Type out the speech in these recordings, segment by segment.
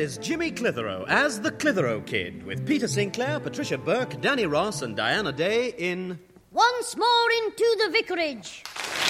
is Jimmy Clitheroe as the Clitheroe Kid, with Peter Sinclair, Patricia Burke, Danny Ross and Diana Day in... Once More into the Vicarage.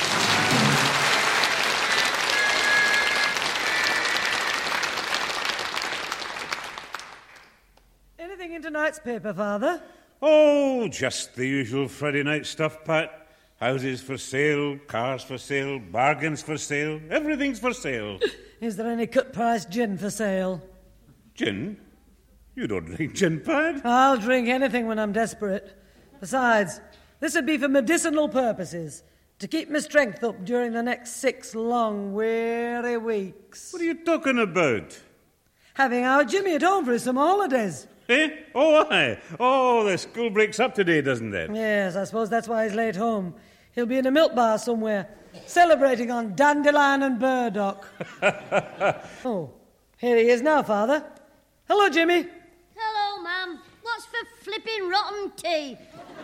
Anything in tonight's paper, Father? Oh, just the usual Friday night stuff, Pat. Houses for sale, cars for sale, bargains for sale, everything's for sale. Is there any cut-price gin for sale? Gin? You don't drink gin, Pat? I'll drink anything when I'm desperate. Besides, this would be for medicinal purposes, to keep my strength up during the next 6 long, weary weeks. What are you talking about? Having our Jimmy at home for his summer holidays. Eh? Oh, aye. Oh, the school breaks up today, doesn't it? Yes, I suppose that's why he's late home. He'll be in a milk bar somewhere, celebrating on dandelion and burdock. Oh, here he is now, Father. Hello, Jimmy. Hello, ma'am. What's for flipping rotten tea?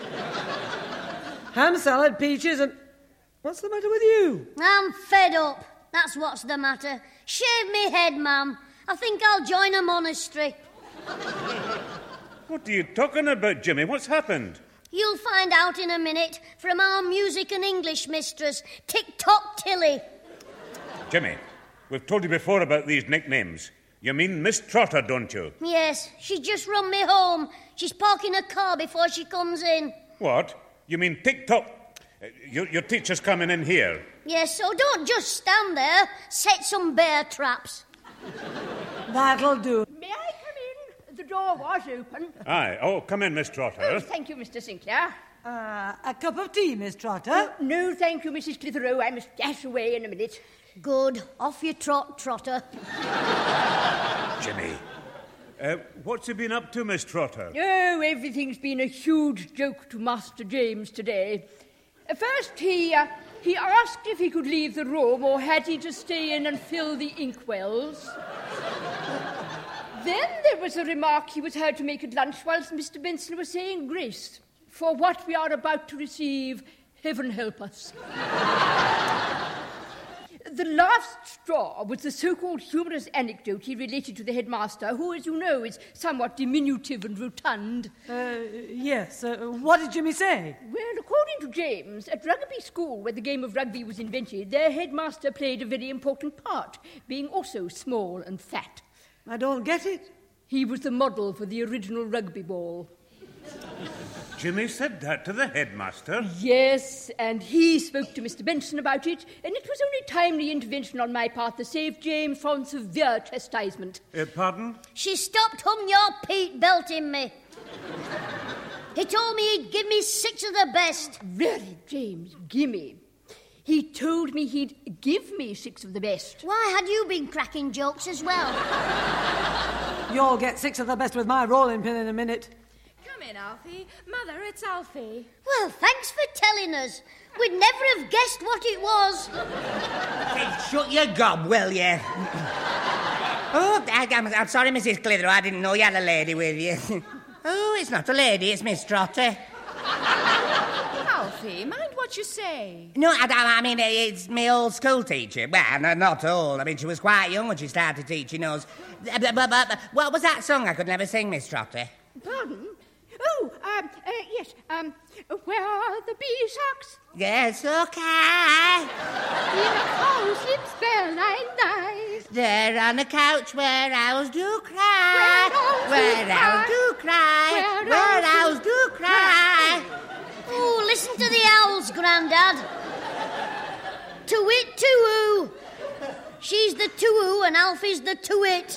Ham salad, peaches, and... What's the matter with you? I'm fed up. That's what's the matter. Shave me head, ma'am. I think I'll join a monastery. What are you talking about, Jimmy? What's happened? You'll find out in a minute from our music and English mistress, Tick-Tock Tilly. Jimmy, we've told you before about these nicknames. You mean Miss Trotter, don't you? Yes, she just run me home. She's parking a car before she comes in. What? You mean Tick-Tock? Your teacher's coming in here. Yes, so don't just stand there. Set some bear traps. That'll do. May I come in? The door was open. Aye. Oh, come in, Miss Trotter. Oh, thank you, Mr. Sinclair. A cup of tea, Miss Trotter? No, thank you, Mrs. Clitheroe. I must dash away in a minute. Good. Off you trot, Trotter. Jimmy, what's he been up to, Miss Trotter? Oh, everything's been a huge joke to Master James today. First, he asked if he could leave the room or had he to stay in and fill the inkwells. Then there was a remark he was heard to make at lunch whilst Mr. Benson was saying grace. For what we are about to receive, heaven help us. The last straw was the so-called humorous anecdote he related to the headmaster, who, as you know, is somewhat diminutive and rotund. Yes. What did Jimmy say? Well, according to James, at Rugby School, where the game of rugby was invented, their headmaster played a very important part, being also small and fat. I don't get it. He was the model for the original rugby ball. Jimmy said that to the headmaster? Yes, and he spoke to Mr. Benson about it, and it was only timely intervention on my part that saved James from severe chastisement. Pardon? She stopped your Pete belting me. He told me he'd give me 6 of the best. Really, James, gimme. He told me he'd give me 6 of the best. Why, had you been cracking jokes as well? You'll get 6 of the best with my rolling pin in a minute. Come in, Alfie. Mother, it's Alfie. Well, thanks for telling us. We'd never have guessed what it was. Hey, shut your gob, will you? Oh, I'm sorry, Mrs. Clitheroe. I didn't know you had a lady with you. Oh, it's not a lady, it's Miss Trotter. Alfie, mind what you say. No, I mean, it's my old school teacher. Well, not old. I mean, she was quite young when she started teaching us. But what was that song I could never sing, Miss Trotter? Pardon? Oh, yes, where are the bee-socks? Yes, okay. In a cowslip's bell nice. There on the couch where owls do cry. Where owls do cry. Where owls do cry. Oh, listen to the owls, Grandad. To-wit, to-oo. She's the to-oo and Alfie's the to-it.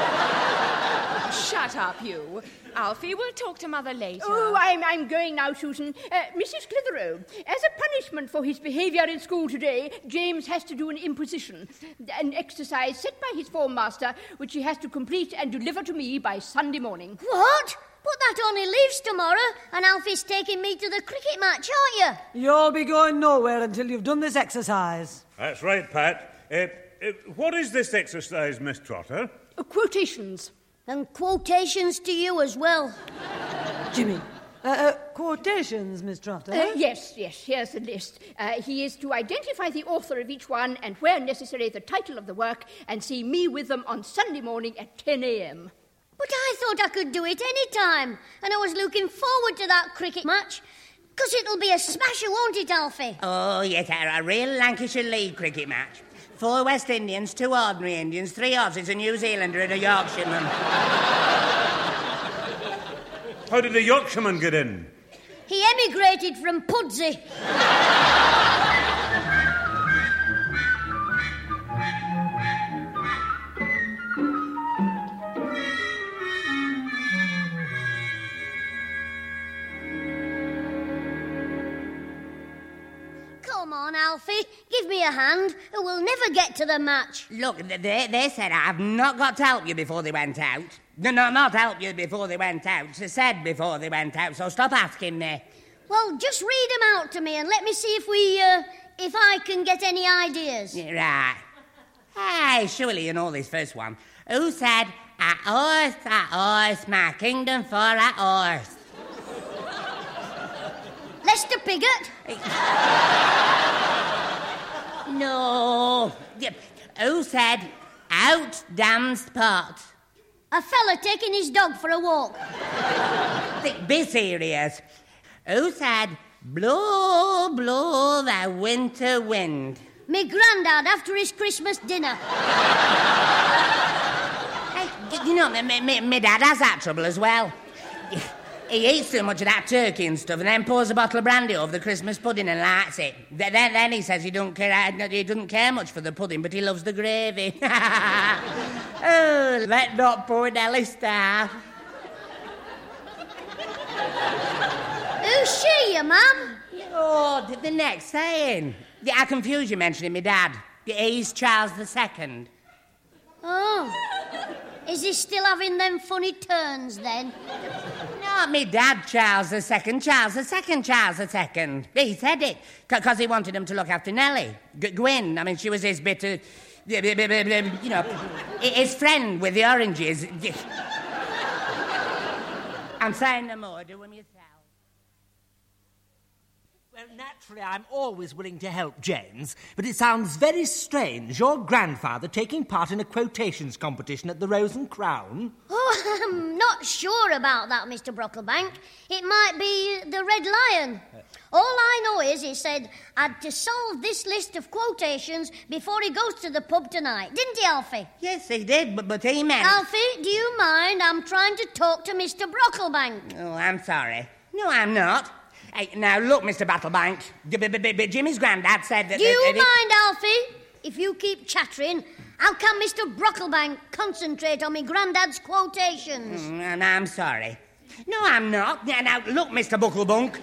Shut up, you. Alfie, we'll talk to Mother later. Oh, I'm going now, Susan. Mrs. Clitheroe, as a punishment for his behaviour in school today, James has to do an imposition, an exercise set by his form master, which he has to complete and deliver to me by Sunday morning. What? But that only leaves tomorrow, and Alfie's taking me to the cricket match, aren't you? You'll be going nowhere until you've done this exercise. That's right, Pat. What is this exercise, Miss Trotter? Quotations. And quotations to you as well. Jimmy, Quotations, Miss Trotter? Yes, here's the list. He is to identify the author of each one and, where necessary, the title of the work, and see me with them on Sunday morning at 10 a.m. But I thought I could do it any time, and I was looking forward to that cricket match. 'Cause it'll be a smasher, won't it, Alfie? Oh, yes, a real Lancashire League cricket match. 4 West Indians, 2 ordinary Indians, 3 Aussies, a New Zealander and a Yorkshireman. How did the Yorkshireman get in? He emigrated from Pudsey. Come on, Alfie, give me a hand, or we'll never get to the match. Look, they said I've not got to help you before they went out. No, not help you before they went out. They said before they went out, so stop asking me. Well, just read them out to me and let me see if I can get any ideas. Right. Hey, surely you know this first one. Who said, a horse, my kingdom for a horse? Lester Piggott? No. Who said, out damned pot? A fella taking his dog for a walk. Be serious. Who said, blow, blow the winter wind? Me grandad after his Christmas dinner. Hey, you know, my dad has that trouble as well. He eats too much of that turkey and stuff and then pours a bottle of brandy over the Christmas pudding and likes it. Then he says he doesn't care much for the pudding, but he loves the gravy. Oh, let not poor Nelly starve. Who's she, your mum? Oh, the next saying. Yeah, I confuse you mentioning my dad. He's Charles II. Oh. Is he still having them funny turns, then? No, me dad, Charles II. Charles II. He said it, because he wanted him to look after Nellie. Gwyn, I mean, she was his bit of... you know, his friend with the oranges. I'm saying no more. Do them yourself. Well, naturally, I'm always willing to help, James, but it sounds very strange, your grandfather taking part in a quotations competition at the Rose and Crown. Oh, I'm not sure about that, Mr. Brocklebank. It might be the Red Lion. All I know is he said I'd to solve this list of quotations before he goes to the pub tonight. Didn't he, Alfie? Yes, he did, but he meant... Alfie, do you mind? I'm trying to talk to Mr. Brocklebank. Oh, I'm sorry. No, I'm not. Hey, now, look, Mr. Battlebank, Jimmy's granddad said that... Do you mind, Alfie? If you keep chattering, how can Mr. Brocklebank concentrate on me granddad's quotations? And I'm sorry. No, I'm not. Now, look, Mr. Bucklebunk.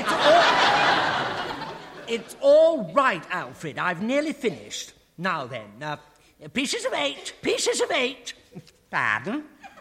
It's all right, Alfred. I've nearly finished. Now then, pieces of 8. Pardon?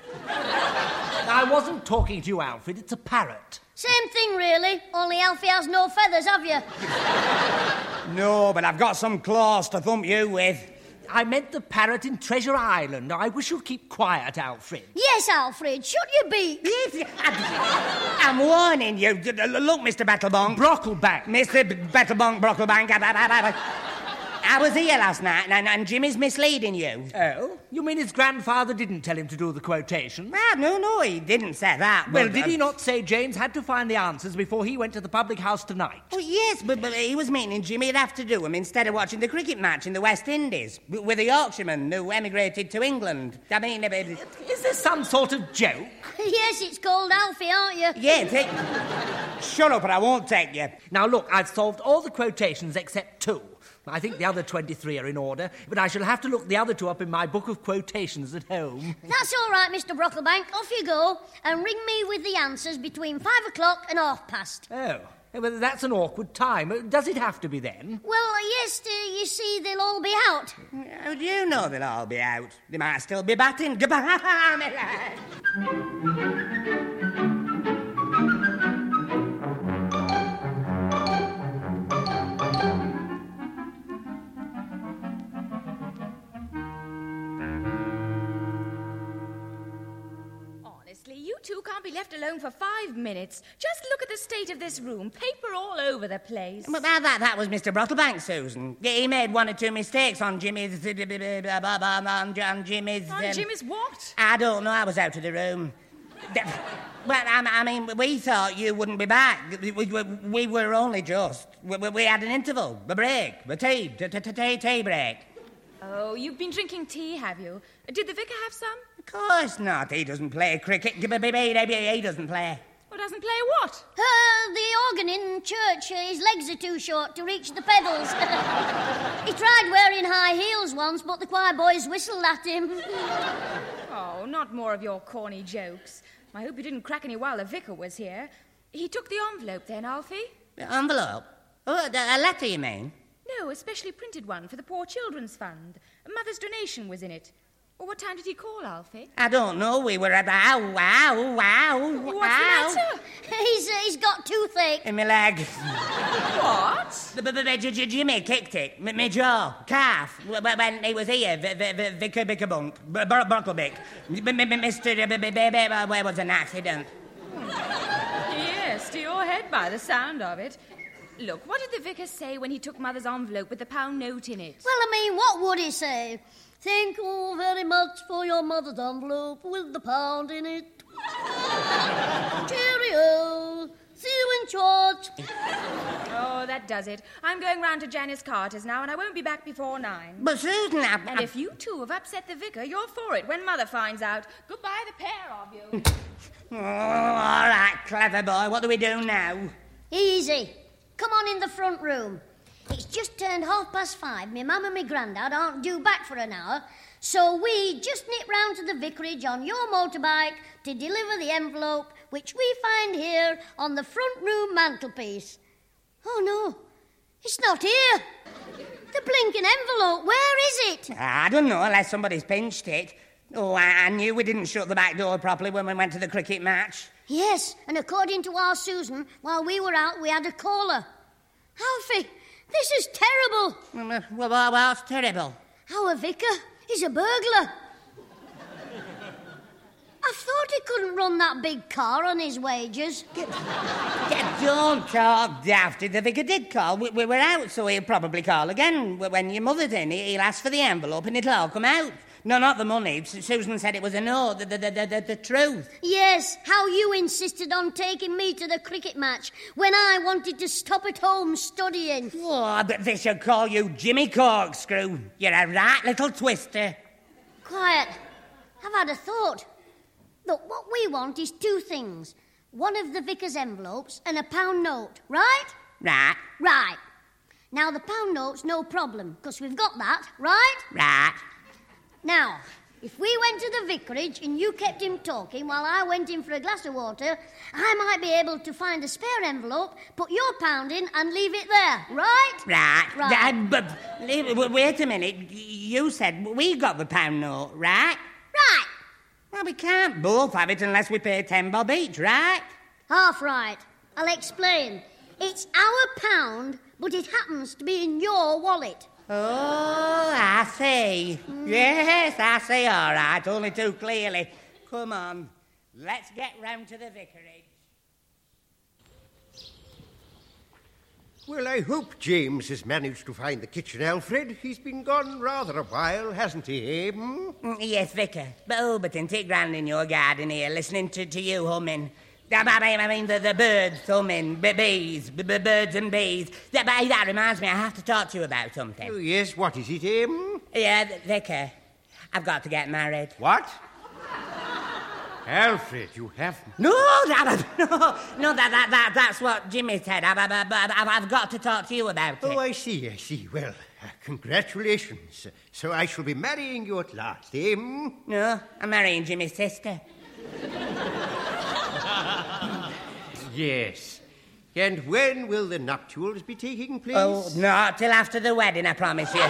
I wasn't talking to you, Alfred. It's a parrot. Same thing, really. Only Alfie has no feathers, have you? No, but I've got some claws to thump you with. I meant the parrot in Treasure Island. I wish you'd keep quiet, Alfred. Yes, Alfred. Shut your beak. Yes, I'm warning you. Look, Mr. Battlebonk. Brocklebank. Mr. Battlebonk, Brocklebank. I was here last night, and Jimmy's misleading you. Oh? You mean his grandfather didn't tell him to do the quotations? Ah, no, he didn't say that. Well, did he not say James had to find the answers before he went to the public house tonight? Oh, yes, but he was meaning Jimmy'd have to do them instead of watching the cricket match in the West Indies with a Yorkshireman who emigrated to England. I mean... Is this some sort of joke? Yes, it's called Alfie, aren't you? Yeah, shut up or I won't take you. Now, look, I've solved all the quotations except 2. I think the other 23 are in order, but I shall have to look the other 2 up in my book of quotations at home. That's all right, Mr. Brocklebank. Off you go, and ring me with the answers between 5 o'clock and past. Oh, well, that's an awkward time. Does it have to be then? Well, yes, you see, they'll all be out. How do you know they'll all be out? They might still be batting. Goodbye, my lad. Honestly, you two can't be left alone for 5 minutes. Just look at the state of this room. Paper all over the place. Well, that was Mr. Brocklebank, Susan. He made 1 or 2 mistakes on Jimmy's... on Jimmy's... On Jimmy's what? I don't know. I was out of the room. Well, I mean, we thought you wouldn't be back. We were only just... We had an interval, a break, a tea break. Oh, you've been drinking tea, have you? Did the vicar have some? Of course not. He doesn't play cricket. He doesn't play. Well, doesn't play what? The organ in church. His legs are too short to reach the pedals. He tried wearing high heels once, but the choir boys whistled at him. Oh, not more of your corny jokes. I hope you didn't crack any while the vicar was here. He took the envelope then, Alfie? The envelope? Oh, a letter, you mean? No, a specially printed one for the Poor Children's Fund. A mother's donation was in it. Or what time did he call, Alfie? I don't know. We were at... Ow. What's the matter? He's got toothache. In my leg. What? Jimmy kicked it. My jaw. Calf. When he was here. Vicar Bunk. Brocklebank. Mr... Where was an accident? Yes, to your head by the sound of it. Look, what did the vicar say when he took Mother's envelope with the £1 note in it? Well, I mean, what would he say? Thank you very much for your mother's envelope with the £1 in it. Cheerio. See you in church. Oh, that does it. I'm going round to Janice Carter's now, and I won't be back before 9. But Susan, And if you two have upset the vicar, you're for it when Mother finds out. Goodbye, the pair of you. Oh, all right, clever boy. What do we do now? Easy. Come on in the front room. It's just turned 5:30. Me mum and me grandad aren't due back for an hour, so we just nip round to the vicarage on your motorbike to deliver the envelope, which we find here on the front room mantelpiece. Oh, no, it's not here. The blinking envelope, where is it? I don't know, unless somebody's pinched it. Oh, I knew we didn't shut the back door properly when we went to the cricket match. Yes, and according to our Susan, while we were out, we had a caller. Alfie, this is terrible. Well, what's terrible? Our vicar is a burglar. I thought he couldn't run that big car on his wages. Don't talk dafty. The vicar did call. We were out, so he'll probably call again. When your mother's in, he'll ask for the envelope and it'll all come out. No, not the money. Susan said it was a no, the truth. Yes, how you insisted on taking me to the cricket match when I wanted to stop at home studying. Oh, but they should call you Jimmy Corkscrew. You're a right little twister. Quiet. I've had a thought. Look, what we want is 2 things. One of the vicar's envelopes and a £1 note, right? Right. Right. Now, the £1 note's no problem, because we've got that, right? Right. Now, if we went to the vicarage and you kept him talking while I went in for a glass of water, I might be able to find a spare envelope, put your £1 in and leave it there, right? Right. Right. But wait a minute. You said we got the £1 note, right? Right. Well, we can't both have it unless we pay 10 bob each, right? Half right. I'll explain. It's our £1, but it happens to be in your wallet. Oh, I see. Yes, I see, all right, only too clearly. Come on, let's get round to the vicarage. Well, I hope James has managed to find the kitchen, Alfred. He's been gone rather a while, hasn't he, Yes, Vicar. But isn't it grand in your garden here, listening to you humming? I mean, the birds humming, bees, birds and bees. That reminds me, I have to talk to you about something. Oh, yes, what is it, Yeah, Vicar, I've got to get married. What? Alfred, you haven't. No, that's what Jimmy said. I've got to talk to you about it. Oh, I see. Well, congratulations. So I shall be marrying you at last, No, I'm marrying Jimmy's sister. Yes. And when will the nuptials be taking place? Oh, not till after the wedding, I promise you.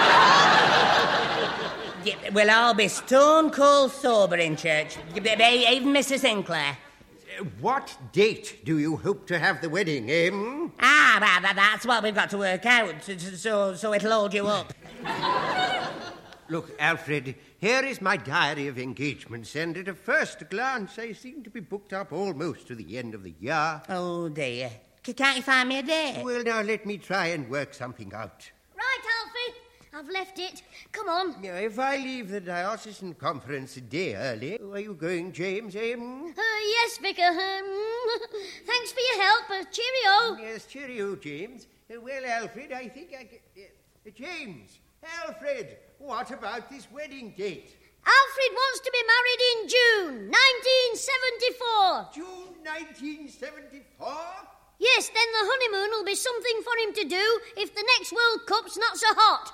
We'll all be stone cold sober in church, even Mrs. Sinclair. What date do you hope to have the wedding, Well, that's what we've got to work out, so it'll hold you up. Look, Alfred, Here is my diary of engagements, and at a first glance I seem to be booked up almost to the end of the year. Oh, dear. Can't you find me a day? Well, now, let me try and work something out. Right, Alfie. I've left it. Come on. Now, if I leave the diocesan conference a day early, are you going, James? Yes, Vicar. Thanks for your help. Cheerio. Yes, cheerio, James. Well, Alfred, I think I can... James! Alfred! What about this wedding date? Alfred wants to be married in June 1974. June 1974? Yes, then the honeymoon will be something for him to do if the next World Cup's not so hot.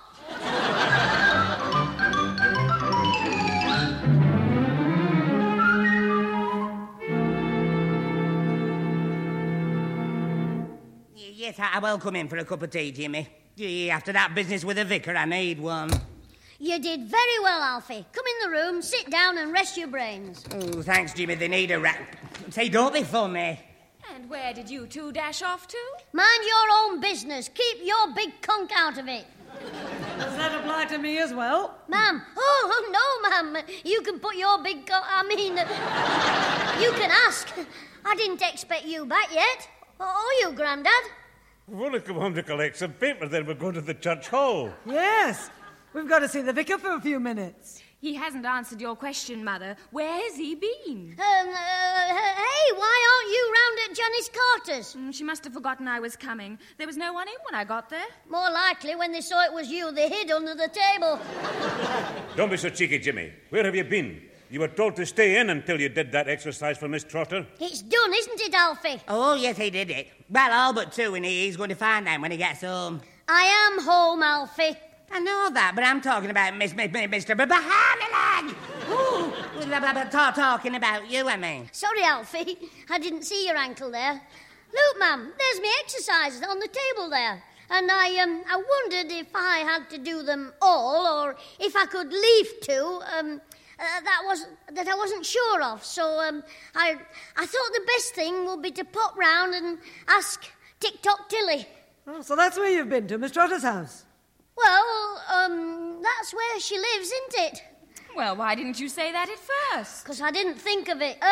Yes, I will come in for a cup of tea, Jimmy. After that business with the vicar, I need one. You did very well, Alfie. Come in the room, sit down and rest your brains. Oh, thanks, Jimmy. They need a rat. Say, don't be funny. And where did you two dash off to? Mind your own business. Keep your big conk out of it. Does that apply to me as well? Ma'am. Oh, no, ma'am. You can put your big conk... you can ask. I didn't expect you back yet. Oh, you, Grandad? We've only come home to collect some paper, then we're going to the church hall. Yes. We've got to see the vicar for a few minutes. He hasn't answered your question, Mother. Where's he been? Hey, why aren't you round at Janice Carter's? She must have forgotten I was coming. There was no one in when I got there. More likely, when they saw it was you, they hid under the table. Don't be so cheeky, Jimmy. Where have you been? You were told to stay in until you did that exercise for Miss Trotter. It's done, isn't it, Alfie? Oh, yes, he did it. Well, all but two, and he's going to find them when he gets home. I am home, Alfie. I know that, but I'm talking about Mr. Bahamilag. Talking about you, I mean. Sorry, Alfie. I didn't see your ankle there. Look, ma'am, there's me exercises on the table there. And I wondered if I had to do them all, or if I could leave to, that I wasn't sure of. So, I thought the best thing would be to pop round and ask Tick-Tock Tilly. Oh, so that's where you've been, to Miss Trotter's house? Well, that's where she lives, isn't it? Well, why didn't you say that at first? Because I didn't think of it.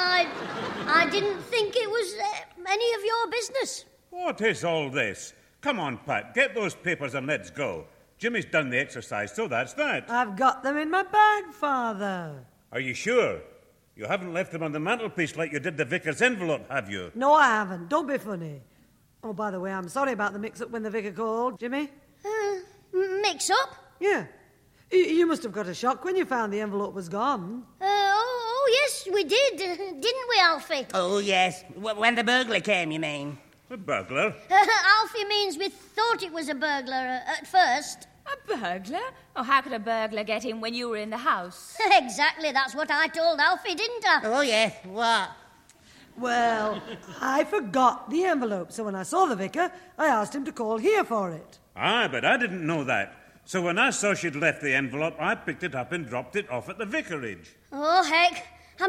I didn't think it was any of your business. What is all this? Come on, Pat, get those papers and let's go. Jimmy's done the exercise, so that's that. I've got them in my bag, Father. Are you sure? You haven't left them on the mantelpiece like you did the vicar's envelope, have you? No, I haven't. Don't be funny. Oh, by the way, I'm sorry about the mix-up when the vicar called. Jimmy? Mix-up? Yeah. You must have got a shock when you found the envelope was gone. Yes, we did. Didn't we, Alfie? Oh, yes. When the burglar came, you mean? A burglar? Alfie means we thought it was a burglar at first. A burglar? Oh, how could a burglar get in when you were in the house? Exactly, that's what I told Alfie, didn't I? Oh, yes. What? Well, I forgot the envelope, so when I saw the vicar, I asked him to call here for it. Ah, but I didn't know that. So when I saw she'd left the envelope, I picked it up and dropped it off at the vicarage. Oh, heck.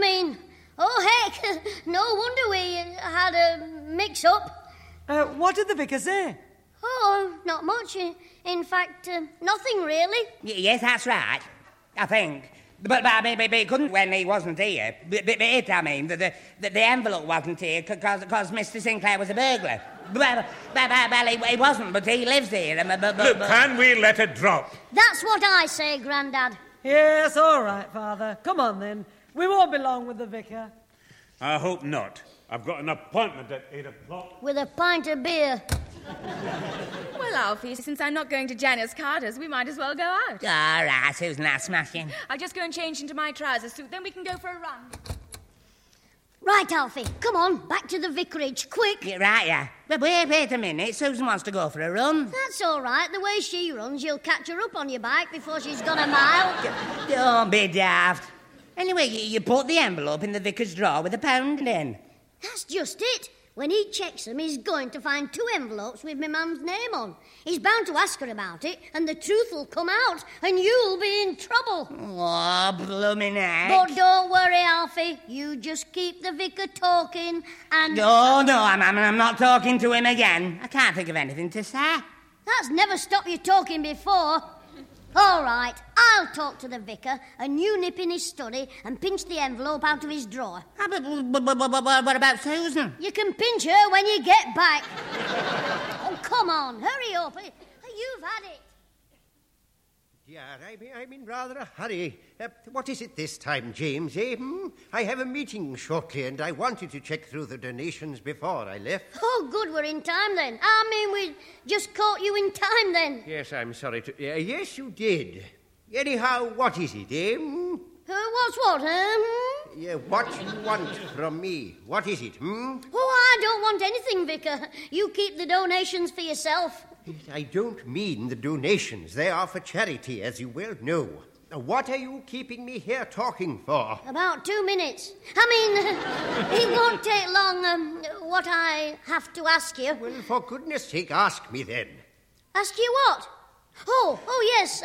No wonder we had a mix-up. What did the vicar say? Oh, not much. In fact, nothing really. Yes, that's right, I think. But he couldn't when he wasn't here. The envelope wasn't here because Mr. Sinclair was a burglar. Well, he wasn't, but he lives here. Look, can we let it drop? That's what I say, Grandad. Yes, all right, Father. Come on, then. We won't be long with the vicar. I hope not. I've got an appointment at 8 o'clock. With a pint of beer. Well, Alfie, since I'm not going to Janice Carter's, we might as well go out. All right, Susan, that's smashing. I'll just go and change into my trouser suit, then we can go for a run. Right, Alfie, come on, back to the vicarage, quick. Yeah, right, yeah. But wait a minute, Susan wants to go for a run. That's all right, the way she runs, you'll catch her up on your bike before she's gone a mile. Don't be daft. Anyway, you put the envelope in the vicar's drawer with £1 in. That's just it. When he checks them, he's going to find 2 envelopes with my mum's name on. He's bound to ask her about it, and the truth will come out, and you'll be in trouble. Oh, blooming heck. But don't worry, Alfie. You just keep the vicar talking, and... No, I'm not talking to him again. I can't think of anything to say. That's never stopped you talking before. All right, I'll talk to the vicar, and you nip in his study and pinch the envelope out of his drawer. But what about Susan? You can pinch her when you get back. Oh, come on, hurry up. You've had it. Yeah, I'm in rather a hurry. What is it this time, James, eh? I have a meeting shortly, and I wanted to check through the donations before I left. Oh, good, we're in time then. I mean, we just caught you in time then. Yes, I'm sorry to... yes, you did. Anyhow, what is it, eh? What's what, Yeah, what you want from me. What is it, Oh, I don't want anything, Vicar. You keep the donations for yourself. I don't mean the donations. They are for charity, as you well know. What are you keeping me here talking for? About 2 minutes. I mean, it won't take long, what I have to ask you. Well, for goodness sake, ask me then. Ask you what? Oh, yes,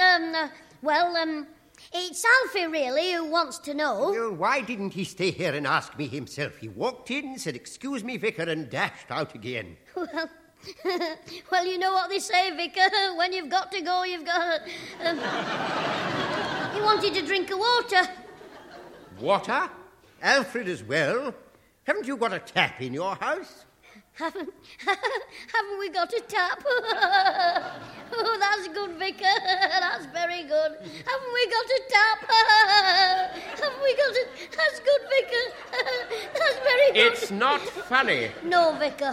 it's Alfie, really, who wants to know. Well, why didn't he stay here and ask me himself? He walked in, said, "Excuse me, Vicar," and dashed out again. Well, you know what they say, Vicar. When you've got to go, you've got to... He wanted a drink of water. Water? Alfred as well? Haven't you got a tap in your house? Haven't we got a tap? Oh, that's good, Vicar. That's very good. Haven't we got a tap? Haven't we got a... That's good, Vicar. That's very good. It's not funny. No, Vicar.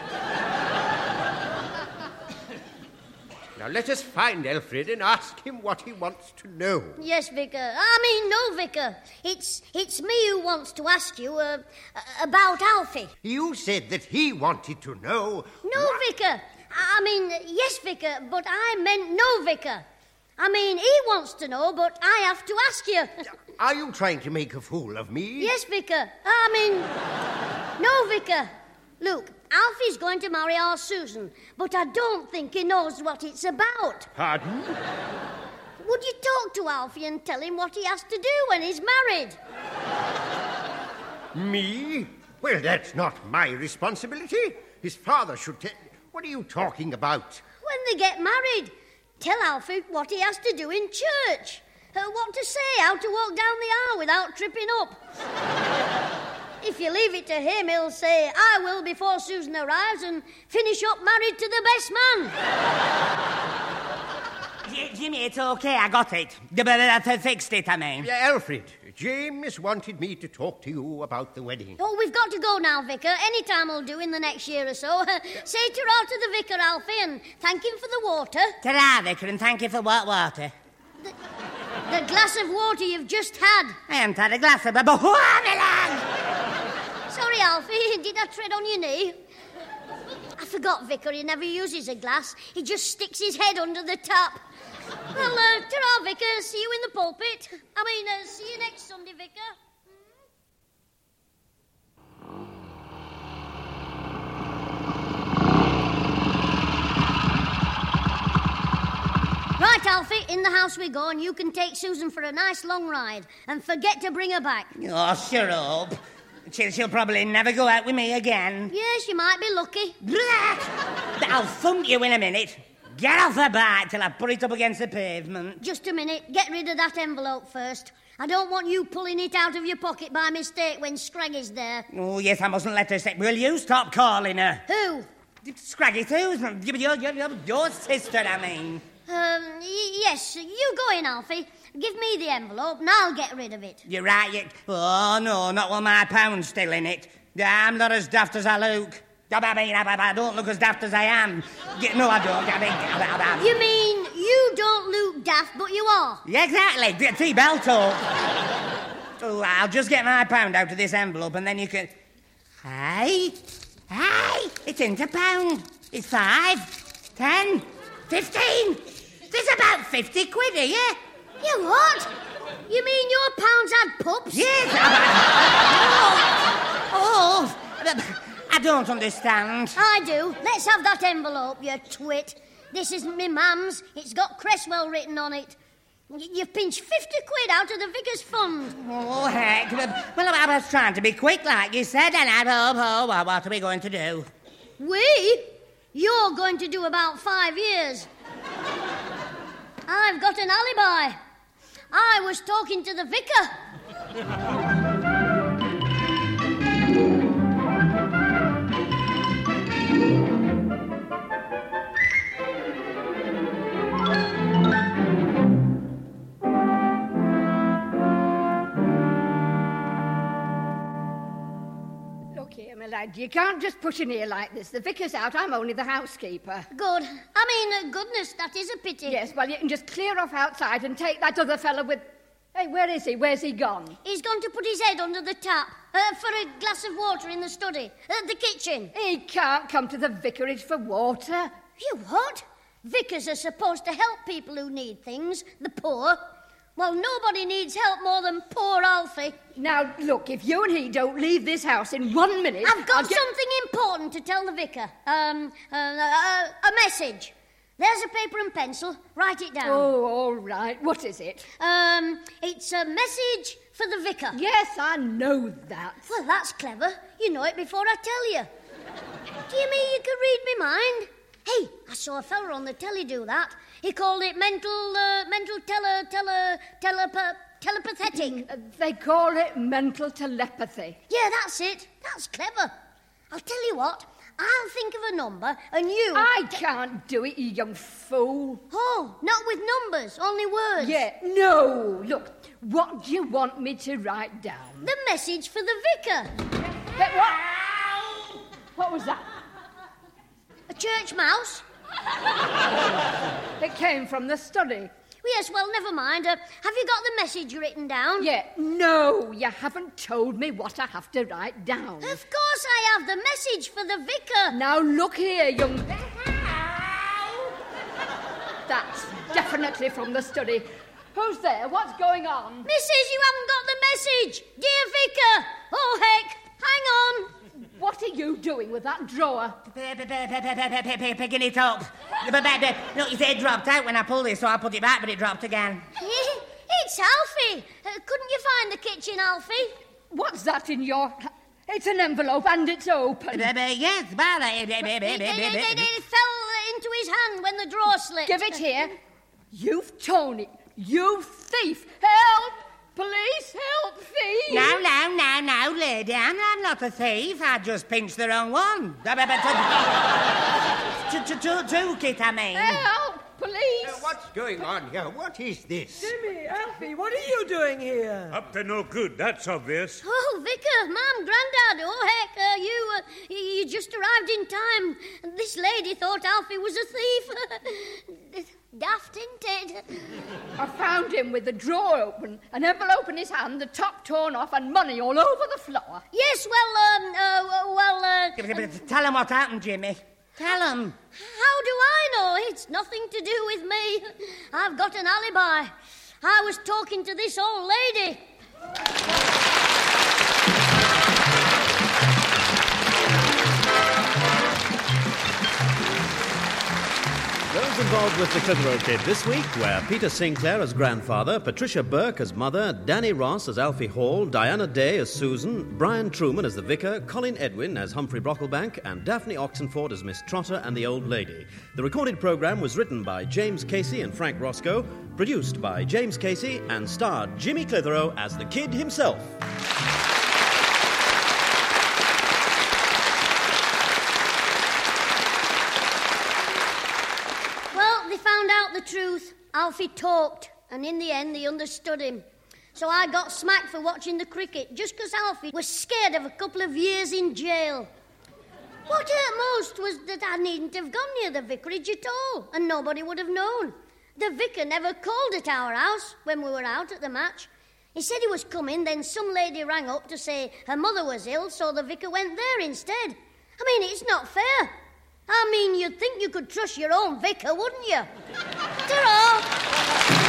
Now let us find Alfred and ask him what he wants to know. Yes, Vicar. No, Vicar. It's me who wants to ask you about Alfie. You said that he wanted to know... No, Vicar. Yes, Vicar, but I meant no, Vicar. He wants to know, but I have to ask you. Are you trying to make a fool of me? Yes, Vicar. No, Vicar. Look, Alfie's going to marry our Susan, but I don't think he knows what it's about. Pardon? Would you talk to Alfie and tell him what he has to do when he's married? Me? Well, that's not my responsibility. His father should tell... What are you talking about? When they get married, tell Alfie what he has to do in church. What to say, how to walk down the aisle without tripping up. If you leave it to him, he'll say, "I will," before Susan arrives, and finish up married to the best man. Jimmy, it's okay, I got it. I fixed it, Alfred, James wanted me to talk to you about the wedding. Oh, we've got to go now, Vicar. Any time will do in the next year or so. Say ta-ra to the Vicar, Alfie, and thank him for the water. Ta-ra, Vicar, and thank you for what water? The glass of water you've just had. I haven't had a glass of... Sorry, Alfie, did I tread on your knee? I forgot, Vicar, he never uses a glass. He just sticks his head under the tap. Well, ta-ra, Vicar. See you in the pulpit. See you next Sunday, Vicar. Right, Alfie, in the house we go, and you can take Susan for a nice long ride. And forget to bring her back. Oh, shut up. She'll probably never go out with me again. Yes, you might be lucky. I'll thump you in a minute. Get off the bike till I put it up against the pavement. Just a minute. Get rid of that envelope first. I don't want you pulling it out of your pocket by mistake when Scraggy's there. Oh, yes, I mustn't let her say... Will you stop calling her? Who? Scraggy Susan. Your sister, Yes, you go in, Alfie. Give me the envelope and I'll get rid of it. You're right. Oh, no, not with my pound still in it. I'm not as daft as I look. I don't look as daft as I am. No, I don't. You mean you don't look daft, but you are? Yeah, exactly. T-Bell talk. Oh, I'll just get my pound out of this envelope and then you can... Hey, it's into pound. It's 5, 10, 15. There's about 50 quid here. You what? You mean your pounds had pups? Yes. I don't understand. I do. Let's have that envelope, you twit. This isn't me mum's. It's got Cresswell written on it. You've pinched 50 quid out of the vicar's fund. Oh, heck. Well, I was trying to be quick, like you said, and what are we going to do? We? You're going to do about 5 years. I've got an alibi. I was talking to the vicar. Look here, my lad, you can't just put in here like this. The vicar's out, I'm only the housekeeper. Good. Goodness, that is a pity. Yes, well, you can just clear off outside and take that other fella with... Hey, where is he? Where's he gone? He's gone to put his head under the tap for a glass of water in the study, the kitchen. He can't come to the vicarage for water. You what? Vicars are supposed to help people who need things, the poor. Well, nobody needs help more than poor Alfie. Now, look, if you and he don't leave this house in 1 minute... I've got something important to tell the vicar. A message. There's a paper and pencil. Write it down. Oh, all right. What is it? It's a message for the vicar. Yes, I know that. Well, that's clever. You know it before I tell you. Do you mean you could read me mind? Hey, I saw a fella on the telly do that. He called it telepathetic. They call it mental telepathy. Yeah, that's it. That's clever. I'll tell you what. I'll think of a number and you... I can't do it, you young fool. Oh, not with numbers, only words. Yeah, no. Look, what do you want me to write down? The message for the vicar. What? What was that? A church mouse. It came from the study. Yes, well, never mind. Have you got the message written down? Yeah, no, you haven't told me what I have to write down. Of course I have the message for the vicar. Now, look here, young... That's definitely from the study. Who's there? What's going on? Missus, you haven't got the message. Dear vicar. Oh, heck. Hang on. What are you doing with that drawer? Picking it up. Look, his head dropped out when I pulled it, so I put it back, but it dropped again. It's Alfie. Couldn't you find the kitchen, Alfie? What's that in your... It's an envelope and it's open. Yes, well... It fell into his hand when the drawer slipped. Give it here. You've torn it. You thief. Help! Police, help, thief! No, lady, I'm not a thief. I just pinched the wrong one. Took it, I mean. Help, police! What's going on here? What is this? Jimmy, Alfie, what are you doing here? Up to no good, that's obvious. Oh, vicar, Mum, Grandad, oh, heck, you just arrived in time. This lady thought Alfie was a thief. Daft, isn't it? I found him with the drawer open, an envelope in his hand, the top torn off, and money all over the floor. Yes, Tell him what happened, Jimmy. Tell him. How do I know? It's nothing to do with me. I've got an alibi. I was talking to this old lady. Those involved with the Clitheroe Kid this week were Peter Sinclair as grandfather, Patricia Burke as mother, Danny Ross as Alfie Hall, Diana Day as Susan, Brian Truman as the vicar, Colin Edwin as Humphrey Brocklebank, and Daphne Oxenford as Miss Trotter and the Old Lady. The recorded programme was written by James Casey and Frank Roscoe, produced by James Casey, and starred Jimmy Clitheroe as the Kid himself. Found out the truth. Alfie talked, and in the end, they understood him. So I got smacked for watching the cricket, just because Alfie was scared of a couple of years in jail. What hurt most was that I needn't have gone near the vicarage at all, and nobody would have known. The vicar never called at our house when we were out at the match. He said he was coming, then some lady rang up to say her mother was ill, so the vicar went there instead. I mean, it's not fair. I mean, you'd think you could trust your own vicar, wouldn't you? Ta-ra!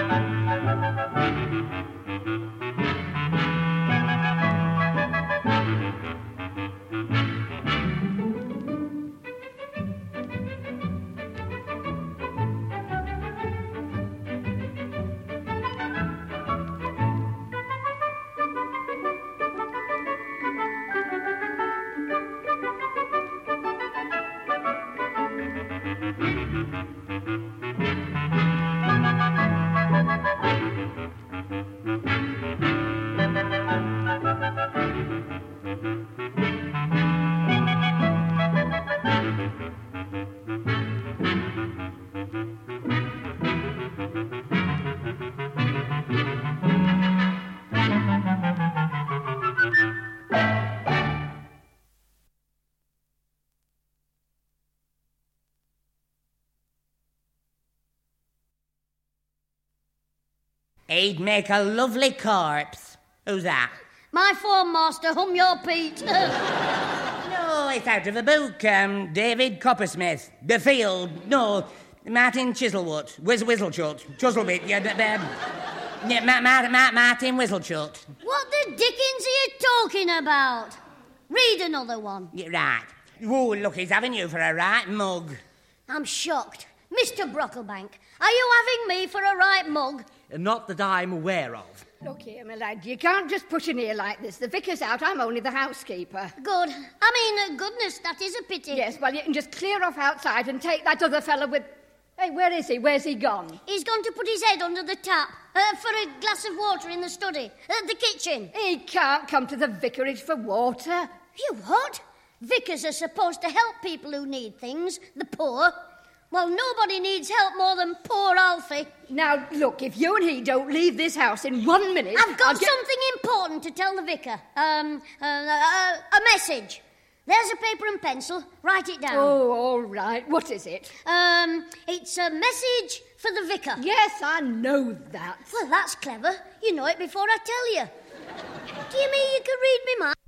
He'd make a lovely corpse. Who's that? My form master, Your Pete. No, it's out of a book. David Coppersmith. The Field. No, Martin Chiselwood. Whistlechutt. Chuzzlebit. Martin Whistlechutt. What the dickens are you talking about? Read another one. Yeah, right. Oh, look, he's having you for a right mug. I'm shocked. Mr. Brocklebank, are you having me for a right mug? Not that I'm aware of. Look here, my lad, you can't just put in here like this. The vicar's out, I'm only the housekeeper. Good. Goodness, that is a pity. Yes, well, you can just clear off outside and take that other fellow with... Hey, where is he? Where's he gone? He's gone to put his head under the tap for a glass of water in the study, the kitchen. He can't come to the vicarage for water. You what? Vicars are supposed to help people who need things, the poor. Well, nobody needs help more than poor Alfie. Now, look, if you and he don't leave this house in 1 minute... I've got something important to tell the vicar. A message. There's a paper and pencil. Write it down. Oh, all right. What is it? It's a message for the vicar. Yes, I know that. Well, that's clever. You know it before I tell you. Do you mean you could read me mind?